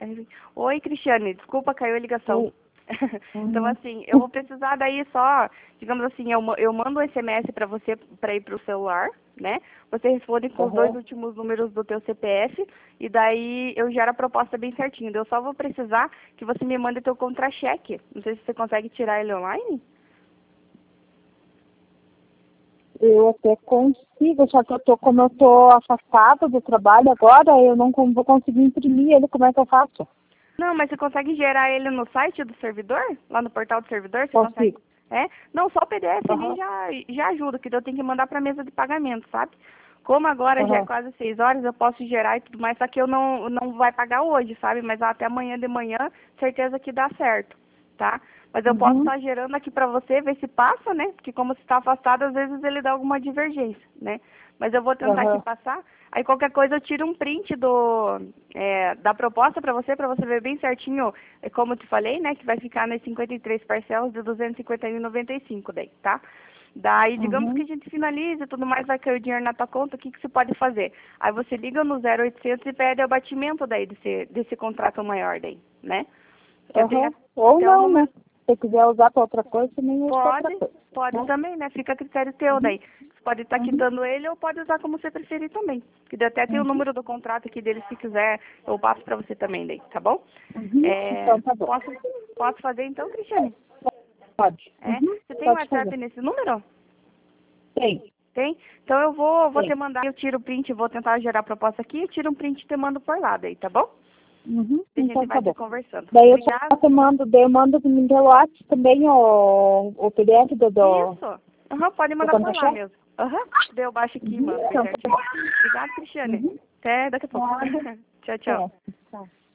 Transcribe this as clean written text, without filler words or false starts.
Oi, Cristiane, desculpa, caiu a ligação. Então, Uhum. assim, eu vou precisar daí só, digamos assim, eu mando um SMS para você para ir para o celular, né? Você responde com os dois Uhum. últimos números do teu CPF e daí eu gero a proposta bem certinho. Eu só vou precisar que você me mande teu contra-cheque. Não sei se você consegue tirar ele online. Eu até consigo, só que como eu tô afastada do trabalho agora, eu não vou conseguir imprimir ele, como é que eu faço? Não, mas você consegue gerar ele no site do servidor? Lá no portal do servidor, você consegue? Consigo. É? Não, só o PDF ali Aham, já ajuda, que eu tenho que mandar para a mesa de pagamento, sabe? Como agora já é aham. quase 6 horas, eu posso gerar e tudo mais, só que eu não vai pagar hoje, sabe? Mas até amanhã de manhã, certeza que dá certo, tá? Mas eu posso Uhum, estar gerando aqui para você, ver se passa, né? Porque como você está afastado, às vezes ele dá alguma divergência, né? Mas eu vou tentar aqui aham. passar. Aí qualquer coisa eu tiro um print da proposta para você ver bem certinho, como eu te falei, né? Que vai ficar nas 53 parcelas de 251,95 daí, tá? Daí, digamos que a Uhum. gente finalize e tudo mais, vai cair o dinheiro na tua conta, o que você pode fazer? Aí você liga no 0800 e pede o abatimento daí desse contrato maior daí, né? Que eu tenho Aham. Ou até o não, né? número. Se quiser usar para outra coisa, também usa para outra Pode, coisa. pode Né? também, né? Fica a critério teu Uhum. daí. Você pode estar Uhum. quitando ele ou pode usar como você preferir também. Que daí até tem o Uhum. número do contrato aqui dele, se quiser, eu passo para você também daí, tá bom? Uhum. É, Então tá bom. posso fazer então, Cristiane? Pode. É? Uhum. Você tem um Pode fazer. WhatsApp nesse número? Tem. Tem? Então eu vou te Tem. mandar, eu tiro o print, vou tentar gerar a proposta aqui, eu tiro um print e te mando por lá daí, tá bom? Uhum. E a gente Então vai tá te bom. conversando. Daí eu Obrigada. só te mando, daí eu mando no teu WhatsApp também o PDF Isso. Aham, pode do mandar por lá contra-cheque? mesmo. Aham. Daí eu baixo aqui e Uhum. mando bem Então tá certinho. bom. Obrigada, Cristiane. Uhum. Até daqui a pouco. Nada. Tchau, tchau. É. Tá.